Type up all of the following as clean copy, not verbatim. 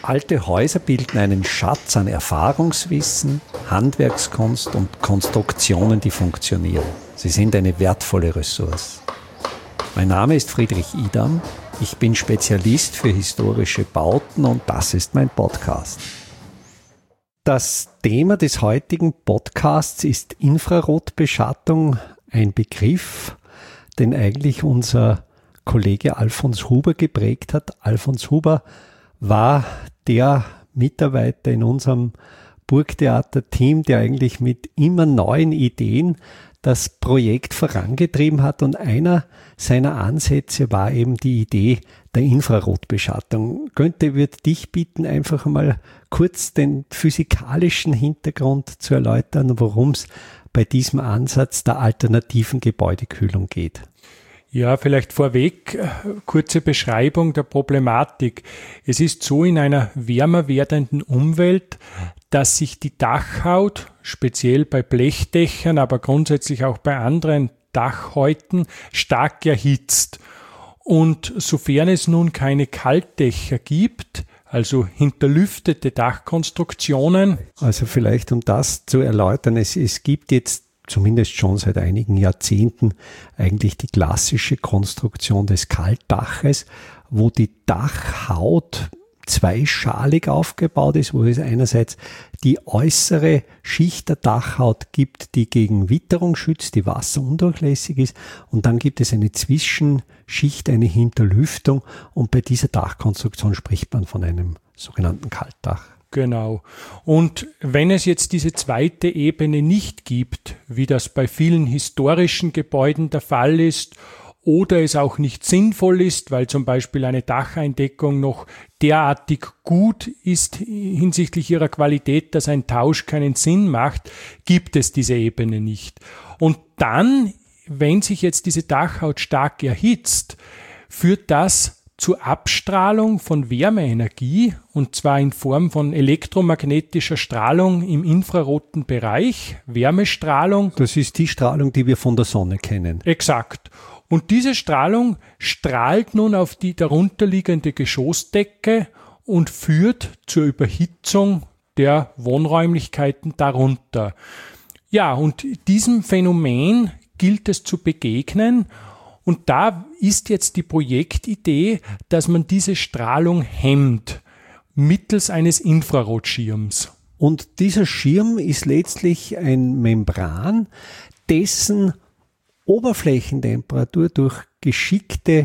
Alte Häuser bilden einen Schatz an Erfahrungswissen, Handwerkskunst und Konstruktionen, die funktionieren. Sie sind eine wertvolle Ressource. Mein Name ist Friedrich Idam. Ich bin Spezialist für historische Bauten und das ist mein Podcast. Das Thema des heutigen Podcasts ist Infrarotbeschattung, ein Begriff, den eigentlich unser Kollege Alfons Huber geprägt hat. Alfons Huber war der Mitarbeiter in unserem Burgtheater-Team, der eigentlich mit immer neuen Ideen das Projekt vorangetrieben hat. Und einer seiner Ansätze war eben die Idee der Infrarotbeschattung. Günther, würde dich bitten, einfach mal kurz den physikalischen Hintergrund zu erläutern, worum es bei diesem Ansatz der alternativen Gebäudekühlung geht. Ja, vielleicht vorweg, kurze Beschreibung der Problematik. Es ist so in einer wärmer werdenden Umwelt, dass sich die Dachhaut, speziell bei Blechdächern, aber grundsätzlich auch bei anderen Dachhäuten, stark erhitzt. Und sofern es nun keine Kaltdächer gibt, also hinterlüftete Dachkonstruktionen. Also vielleicht, um das zu erläutern, es gibt jetzt zumindest schon seit einigen Jahrzehnten eigentlich die klassische Konstruktion des Kaltdaches, wo die Dachhaut zweischalig aufgebaut ist, wo es einerseits die äußere Schicht der Dachhaut gibt, die gegen Witterung schützt, die wasserundurchlässig ist, und dann gibt es eine Zwischenschicht, eine Hinterlüftung, und bei dieser Dachkonstruktion spricht man von einem sogenannten Kaltdach. Genau. Und wenn es jetzt diese zweite Ebene nicht gibt, wie das bei vielen historischen Gebäuden der Fall ist, oder es auch nicht sinnvoll ist, weil zum Beispiel eine Dacheindeckung noch derartig gut ist hinsichtlich ihrer Qualität, dass ein Tausch keinen Sinn macht, gibt es diese Ebene nicht. Und dann, wenn sich jetzt diese Dachhaut stark erhitzt, führt das zur Abstrahlung von Wärmeenergie, und zwar in Form von elektromagnetischer Strahlung im infraroten Bereich, Wärmestrahlung. Das ist die Strahlung, die wir von der Sonne kennen. Exakt. Und diese Strahlung strahlt nun auf die darunterliegende Geschossdecke und führt zur Überhitzung der Wohnräumlichkeiten darunter. Ja, und diesem Phänomen gilt es zu begegnen. Und da ist jetzt die Projektidee, dass man diese Strahlung hemmt mittels eines Infrarotschirms. Und dieser Schirm ist letztlich ein Membran, dessen Oberflächentemperatur durch geschickte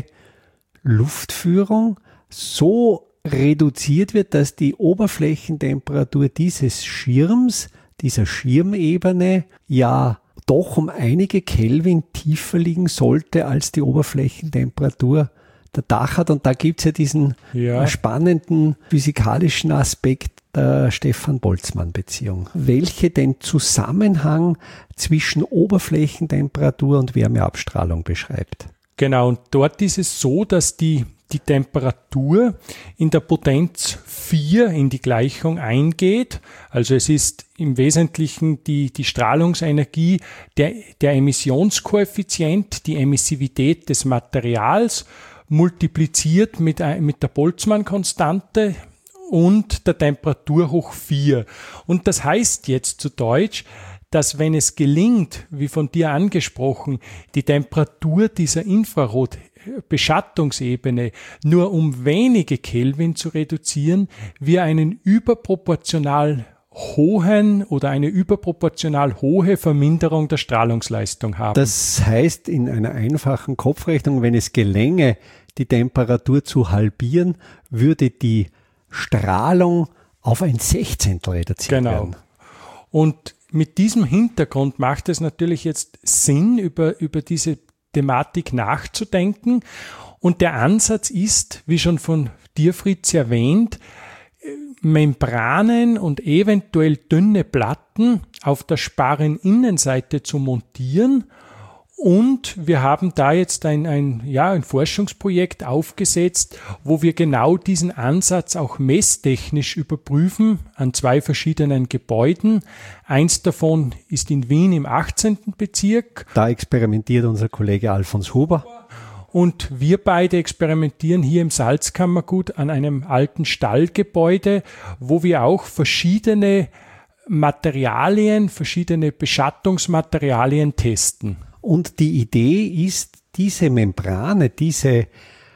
Luftführung so reduziert wird, dass die Oberflächentemperatur dieses Schirms, dieser Schirmebene, ja doch um einige Kelvin tiefer liegen sollte als die Oberflächentemperatur der Dachhaut. Und da gibt es ja diesen spannenden physikalischen Aspekt der Stefan-Boltzmann-Beziehung, welche den Zusammenhang zwischen Oberflächentemperatur und Wärmeabstrahlung beschreibt. Genau, und dort ist es so, dass die Temperatur in der Potenz 4 in die Gleichung eingeht. Also es ist im Wesentlichen die Strahlungsenergie, der Emissionskoeffizient, die Emissivität des Materials, multipliziert mit der Boltzmann-Konstante und der Temperatur hoch 4. Und das heißt jetzt zu Deutsch, dass wenn es gelingt, wie von dir angesprochen, die Temperatur dieser Infrarotbeschattungsebene nur um wenige Kelvin zu reduzieren, wir einen überproportional hohen oder eine überproportional hohe Verminderung der Strahlungsleistung haben. Das heißt, in einer einfachen Kopfrechnung, wenn es gelänge, die Temperatur zu halbieren, würde die Strahlung auf ein Sechzehntel reduziert werden. Und mit diesem Hintergrund macht es natürlich jetzt Sinn, über diese Thematik nachzudenken. Und der Ansatz ist, wie schon von dir, Fritz, erwähnt, Membranen und eventuell dünne Platten auf der Sparreninnenseite zu montieren. Und wir haben da jetzt ein Forschungsprojekt aufgesetzt, wo wir genau diesen Ansatz auch messtechnisch überprüfen an 2 verschiedenen Gebäuden. Eins davon ist in Wien im 18. Bezirk. Da experimentiert unser Kollege Alfons Huber. Und wir beide experimentieren hier im Salzkammergut an einem alten Stallgebäude, wo wir auch verschiedene Materialien, verschiedene Beschattungsmaterialien testen. Und die Idee ist, diese Membrane, diese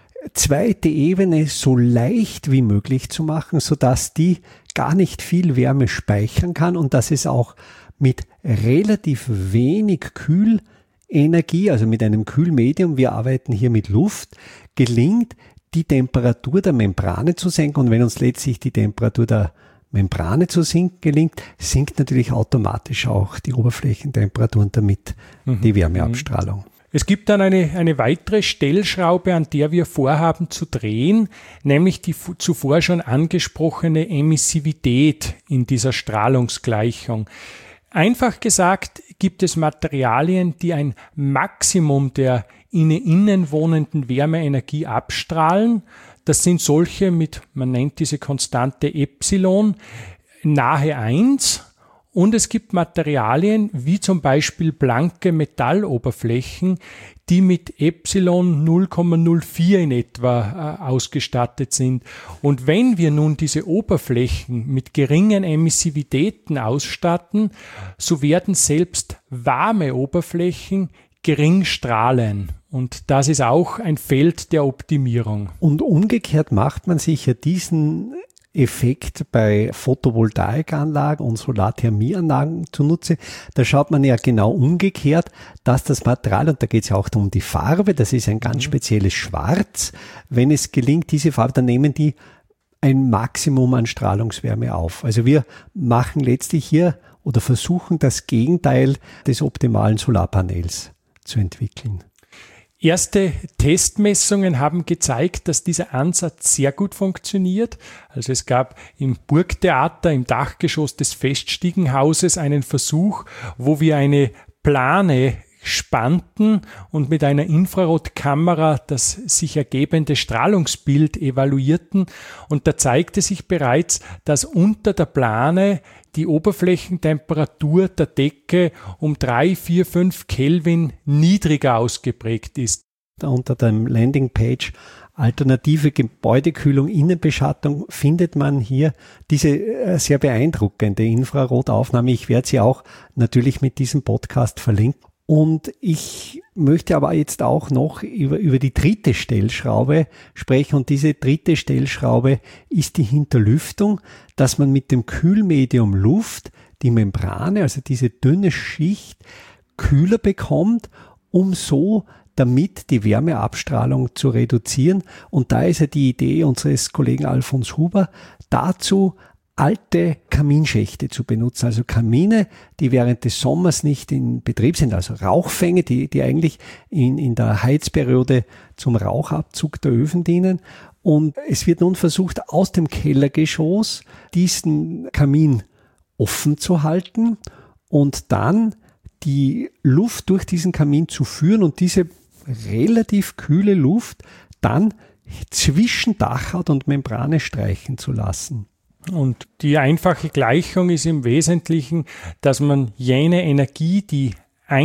zweite Ebene so leicht wie möglich zu machen, sodass die gar nicht viel Wärme speichern kann und dass es auch mit relativ wenig Kühlenergie, also mit einem Kühlmedium, wir arbeiten hier mit Luft, gelingt, die Temperatur der Membrane zu senken. Und wenn uns letztlich die Temperatur der Membrane zu sinken gelingt, sinkt natürlich automatisch auch die Oberflächentemperatur und damit die Wärmeabstrahlung. Es gibt dann eine weitere Stellschraube, an der wir vorhaben zu drehen, nämlich die zuvor schon angesprochene Emissivität in dieser Strahlungsgleichung. Einfach gesagt gibt es Materialien, die ein Maximum der innen wohnenden Wärmeenergie abstrahlen. Das sind solche man nennt diese Konstante Epsilon, nahe 1. Und es gibt Materialien, wie zum Beispiel blanke Metalloberflächen, die mit Epsilon 0,04 in etwa ausgestattet sind. Und wenn wir nun diese Oberflächen mit geringen Emissivitäten ausstatten, so werden selbst warme Oberflächen gering strahlen. Und das ist auch ein Feld der Optimierung. Und umgekehrt macht man sich ja diesen Effekt bei Photovoltaikanlagen und Solarthermieanlagen zunutze. Da schaut man ja genau umgekehrt, dass das Material, und da geht es ja auch um die Farbe, das ist ein ganz spezielles Schwarz. Wenn es gelingt, diese Farbe, dann nehmen die ein Maximum an Strahlungswärme auf. Also wir machen letztlich hier oder versuchen das Gegenteil des optimalen Solarpanels zu entwickeln. Erste Testmessungen haben gezeigt, dass dieser Ansatz sehr gut funktioniert. Also es gab im Burgtheater im Dachgeschoss des Feststiegenhauses einen Versuch, wo wir eine Plane spannten und mit einer Infrarotkamera das sich ergebende Strahlungsbild evaluierten. Und da zeigte sich bereits, dass unter der Plane die Oberflächentemperatur der Decke um 3, 4, 5 Kelvin niedriger ausgeprägt ist. Unter dem Landingpage alternative Gebäudekühlung, Innenbeschattung findet man hier diese sehr beeindruckende Infrarotaufnahme. Ich werde sie auch natürlich mit diesem Podcast verlinken. Und ich möchte aber jetzt auch noch über die dritte Stellschraube sprechen. Und diese dritte Stellschraube ist die Hinterlüftung, dass man mit dem Kühlmedium Luft die Membrane, also diese dünne Schicht, kühler bekommt, um so damit die Wärmeabstrahlung zu reduzieren. Und da ist ja die Idee unseres Kollegen Alfons Huber dazu, alte Kaminschächte zu benutzen, also Kamine, die während des Sommers nicht in Betrieb sind, also Rauchfänge, die eigentlich in der Heizperiode zum Rauchabzug der Öfen dienen. Und es wird nun versucht, aus dem Kellergeschoss diesen Kamin offen zu halten und dann die Luft durch diesen Kamin zu führen und diese relativ kühle Luft dann zwischen Dachhaut und Membrane streichen zu lassen. Und die einfache Gleichung ist im Wesentlichen, dass man jene Energie, die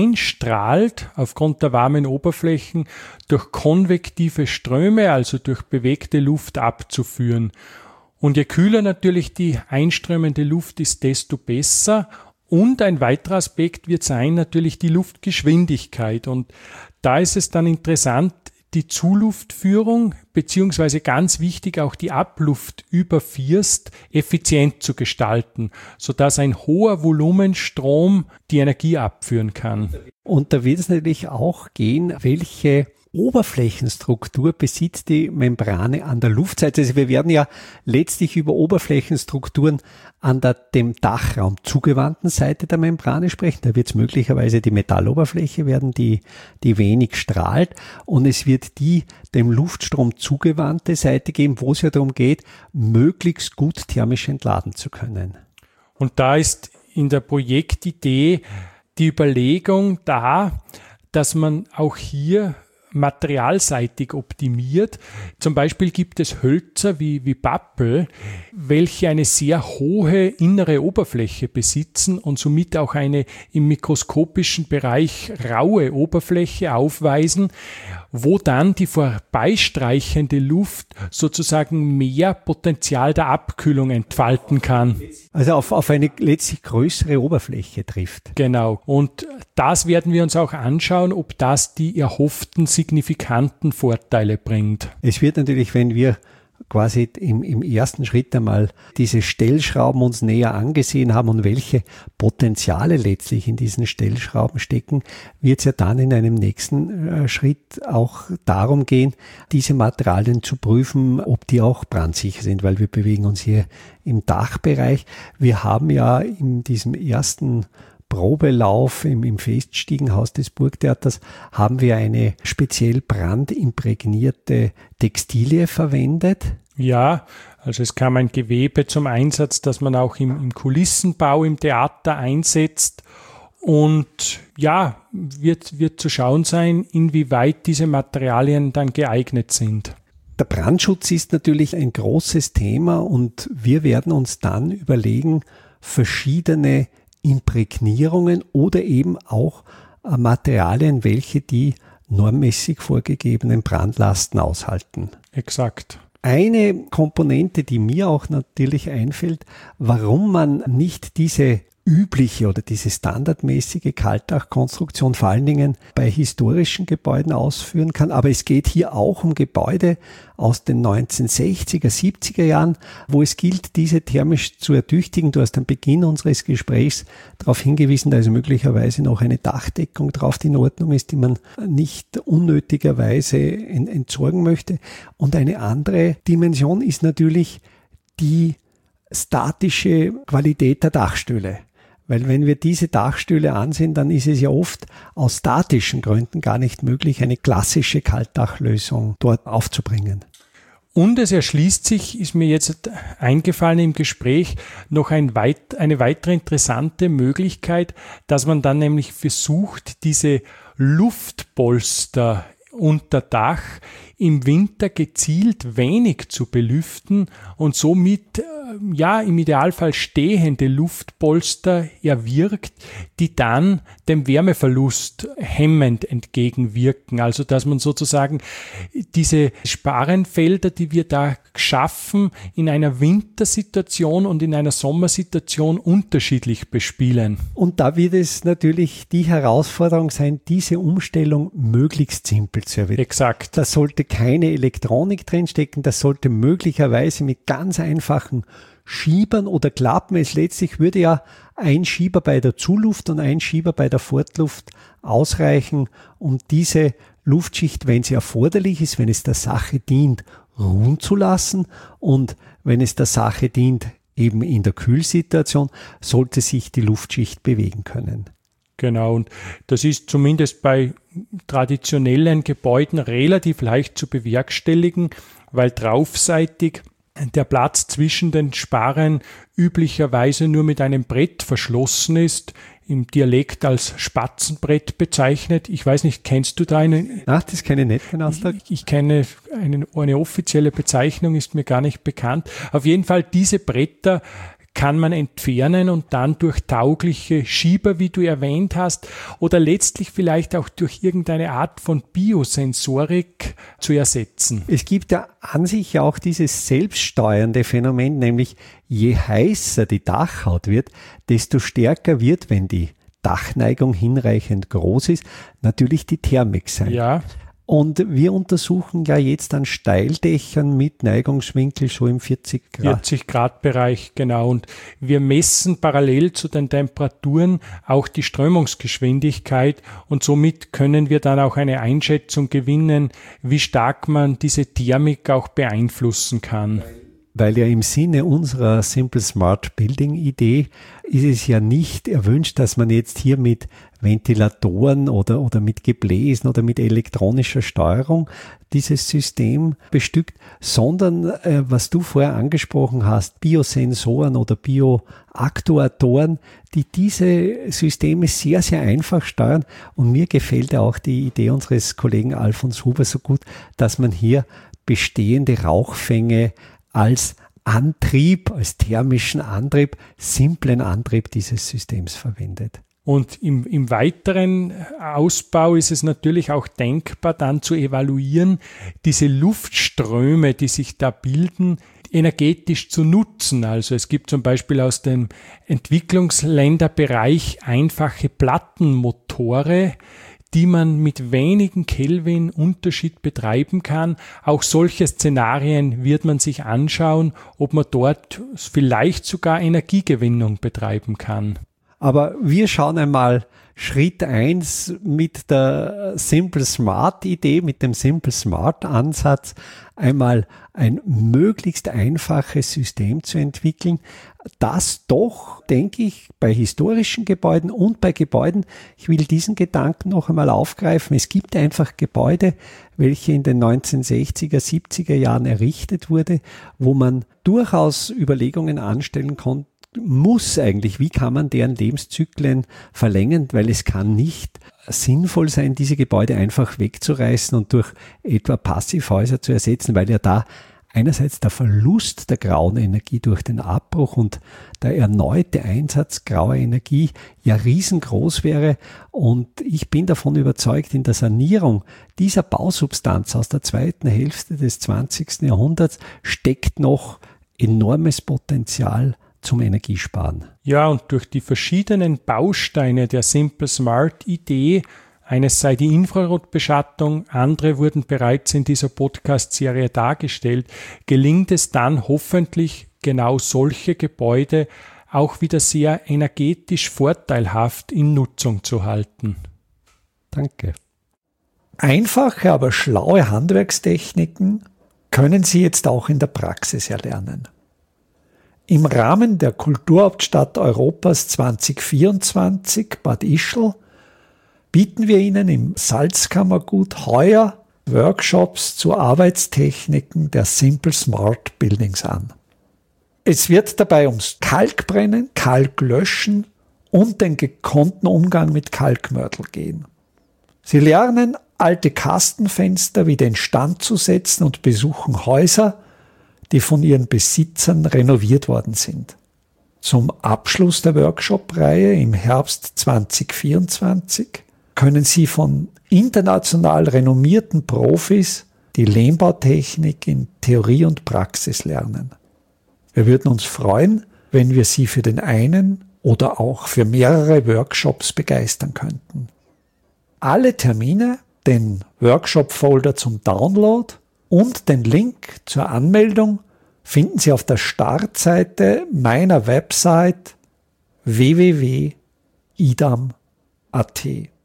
einstrahlt aufgrund der warmen Oberflächen, durch konvektive Ströme, also durch bewegte Luft abzuführen. Und je kühler natürlich die einströmende Luft ist, desto besser. Und ein weiterer Aspekt wird sein natürlich die Luftgeschwindigkeit. Und da ist es dann interessant, die Zuluftführung beziehungsweise ganz wichtig auch die Abluft über First effizient zu gestalten, sodass ein hoher Volumenstrom die Energie abführen kann. Und da wird es natürlich auch gehen, welche Oberflächenstruktur besitzt die Membrane an der Luftseite. Also wir werden ja letztlich über Oberflächenstrukturen an der dem Dachraum zugewandten Seite der Membrane sprechen. Da wird es möglicherweise die Metalloberfläche werden, die wenig strahlt. Und es wird die dem Luftstrom zugewandte Seite geben, wo es ja darum geht, möglichst gut thermisch entladen zu können. Und da ist in der Projektidee die Überlegung da, dass man auch hier materialseitig optimiert. Zum Beispiel gibt es Hölzer wie Pappel, welche eine sehr hohe innere Oberfläche besitzen und somit auch eine im mikroskopischen Bereich raue Oberfläche aufweisen, wo dann die vorbeistreichende Luft sozusagen mehr Potenzial der Abkühlung entfalten kann. Also auf eine letztlich größere Oberfläche trifft. Genau. Und das werden wir uns auch anschauen, ob das die erhofften signifikanten Vorteile bringt. Es wird natürlich, wenn wir quasi im ersten Schritt einmal diese Stellschrauben uns näher angesehen haben und welche Potenziale letztlich in diesen Stellschrauben stecken, wird es ja dann in einem nächsten Schritt auch darum gehen, diese Materialien zu prüfen, ob die auch brandsicher sind, weil wir bewegen uns hier im Dachbereich. Wir haben ja in diesem ersten Probelauf im Feststiegenhaus des Burgtheaters haben wir eine speziell brandimprägnierte Textilie verwendet. Ja, also es kam ein Gewebe zum Einsatz, das man auch im Kulissenbau im Theater einsetzt. Und ja, wird zu schauen sein, inwieweit diese Materialien dann geeignet sind. Der Brandschutz ist natürlich ein großes Thema und wir werden uns dann überlegen, verschiedene Imprägnierungen oder eben auch Materialien, welche die normmäßig vorgegebenen Brandlasten aushalten. Exakt. Eine Komponente, die mir auch natürlich einfällt, warum man nicht diese übliche oder diese standardmäßige Kaltdachkonstruktion vor allen Dingen bei historischen Gebäuden ausführen kann. Aber es geht hier auch um Gebäude aus den 1960er, 70er Jahren, wo es gilt, diese thermisch zu ertüchtigen. Du hast am Beginn unseres Gesprächs darauf hingewiesen, da ist möglicherweise noch eine Dachdeckung drauf, die in Ordnung ist, die man nicht unnötigerweise entsorgen möchte. Und eine andere Dimension ist natürlich die statische Qualität der Dachstühle. Weil wenn wir diese Dachstühle ansehen, dann ist es ja oft aus statischen Gründen gar nicht möglich, eine klassische Kaltdachlösung dort aufzubringen. Und es erschließt sich, ist mir jetzt eingefallen im Gespräch, noch eine weitere interessante Möglichkeit, dass man dann nämlich versucht, diese Luftpolster unter Dach im Winter gezielt wenig zu belüften und somit im Idealfall stehende Luftpolster erwirkt, die dann dem Wärmeverlust hemmend entgegenwirken. Also dass man sozusagen diese Sparenfelder, die wir da schaffen, in einer Wintersituation und in einer Sommersituation unterschiedlich bespielen. Und da wird es natürlich die Herausforderung sein, diese Umstellung möglichst simpel zu erwirken. Exakt. Da sollte keine Elektronik drinstecken, das sollte möglicherweise mit ganz einfachen Schiebern oder Klappen, letztlich würde ja ein Schieber bei der Zuluft und ein Schieber bei der Fortluft ausreichen, um diese Luftschicht, wenn sie erforderlich ist, wenn es der Sache dient, ruhen zu lassen und wenn es der Sache dient, eben in der Kühlsituation, sollte sich die Luftschicht bewegen können. Genau, und das ist zumindest bei traditionellen Gebäuden relativ leicht zu bewerkstelligen, weil draufseitig der Platz zwischen den Sparren üblicherweise nur mit einem Brett verschlossen ist, im Dialekt als Spatzenbrett bezeichnet. Ich weiß nicht, kennst du da einen? Ach, das kenne ich nicht, den Ausdruck. Ich kenne eine offizielle Bezeichnung, ist mir gar nicht bekannt. Auf jeden Fall diese Bretter kann man entfernen und dann durch taugliche Schieber, wie du erwähnt hast, oder letztlich vielleicht auch durch irgendeine Art von Biosensorik zu ersetzen. Es gibt ja an sich auch dieses selbststeuernde Phänomen, nämlich je heißer die Dachhaut wird, desto stärker wird, wenn die Dachneigung hinreichend groß ist, natürlich die Thermik sein. Ja. Und wir untersuchen ja jetzt an Steildächern mit Neigungswinkel so im 40 Grad Bereich, genau. Und wir messen parallel zu den Temperaturen auch die Strömungsgeschwindigkeit und somit können wir dann auch eine Einschätzung gewinnen, wie stark man diese Thermik auch beeinflussen kann. Weil ja im Sinne unserer Simple Smart Building Idee ist es ja nicht erwünscht, dass man jetzt hier mit Ventilatoren oder mit Gebläsen oder mit elektronischer Steuerung dieses System bestückt, sondern was du vorher angesprochen hast, Biosensoren oder Bioaktuatoren, die diese Systeme sehr, sehr einfach steuern. Und mir gefällt auch die Idee unseres Kollegen Alfons Huber so gut, dass man hier bestehende Rauchfänge als Antrieb, als thermischen Antrieb, simplen Antrieb dieses Systems verwendet. Und im weiteren Ausbau ist es natürlich auch denkbar, dann zu evaluieren, diese Luftströme, die sich da bilden, energetisch zu nutzen. Also es gibt zum Beispiel aus dem Entwicklungsländerbereich einfache Plattenmotore, die man mit wenigen Kelvin Unterschied betreiben kann. Auch solche Szenarien wird man sich anschauen, ob man dort vielleicht sogar Energiegewinnung betreiben kann. Aber wir schauen einmal Schritt 1 mit der Simple Smart Idee, mit dem Simple Smart Ansatz, einmal ein möglichst einfaches System zu entwickeln, das doch, denke ich, bei historischen Gebäuden und bei Gebäuden, ich will diesen Gedanken noch einmal aufgreifen, es gibt einfach Gebäude, welche in den 1960er, 70er Jahren errichtet wurde, wo man durchaus Überlegungen anstellen konnte, muss eigentlich, wie kann man deren Lebenszyklen verlängern, weil es kann nicht sinnvoll sein, diese Gebäude einfach wegzureißen und durch etwa Passivhäuser zu ersetzen, weil ja da einerseits der Verlust der grauen Energie durch den Abbruch und der erneute Einsatz grauer Energie ja riesengroß wäre. Und ich bin davon überzeugt, in der Sanierung dieser Bausubstanz aus der zweiten Hälfte des 20. Jahrhunderts steckt noch enormes Potenzial zum Energiesparen. Ja, und durch die verschiedenen Bausteine der Simple Smart Idee, eines sei die Infrarotbeschattung, andere wurden bereits in dieser Podcast-Serie dargestellt, gelingt es dann hoffentlich, genau solche Gebäude auch wieder sehr energetisch vorteilhaft in Nutzung zu halten. Danke. Einfache, aber schlaue Handwerkstechniken können Sie jetzt auch in der Praxis erlernen. Im Rahmen der Kulturhauptstadt Europas 2024, Bad Ischl, bieten wir Ihnen im Salzkammergut heuer Workshops zu Arbeitstechniken der Simple Smart Buildings an. Es wird dabei ums Kalkbrennen, Kalklöschen und den gekonnten Umgang mit Kalkmörtel gehen. Sie lernen, alte Kastenfenster wieder instand zu setzen und besuchen Häuser, die von ihren Besitzern renoviert worden sind. Zum Abschluss der Workshop-Reihe im Herbst 2024 können Sie von international renommierten Profis die Lehmbautechnik in Theorie und Praxis lernen. Wir würden uns freuen, wenn wir Sie für den einen oder auch für mehrere Workshops begeistern könnten. Alle Termine, den Workshop-Folder zum Download und den Link zur Anmeldung finden Sie auf der Startseite meiner Website www.idam.at.